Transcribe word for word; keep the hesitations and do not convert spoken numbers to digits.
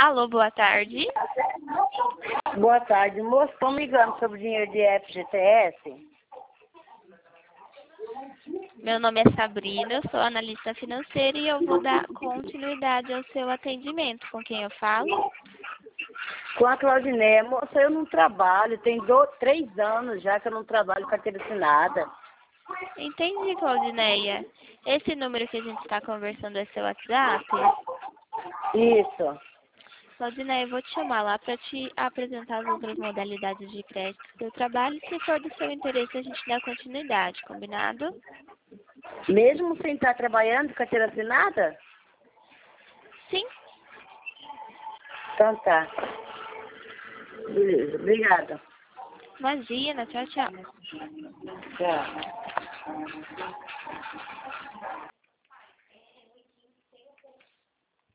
Alô, boa tarde. Boa tarde, moço. Estão me ligando sobre o dinheiro de F G T S? Meu nome é Sabrina, eu sou analista financeira e eu vou dar continuidade ao seu atendimento. Com quem eu falo? Com a Claudineia. Moça, eu não trabalho. Tem dois, três anos já que eu não trabalho carteira assinada. Entendi, Claudineia. Esse número que a gente está conversando é seu WhatsApp? Isso. Claudineia, eu vou te chamar lá para te apresentar as outras modalidades de crédito que eu trabalho. Se for do seu interesse, a gente dá continuidade, combinado? Mesmo sem estar trabalhando carteira assinada? Sim. Então tá. Beleza, obrigada. Imagina, tchau, tchau. Tchau.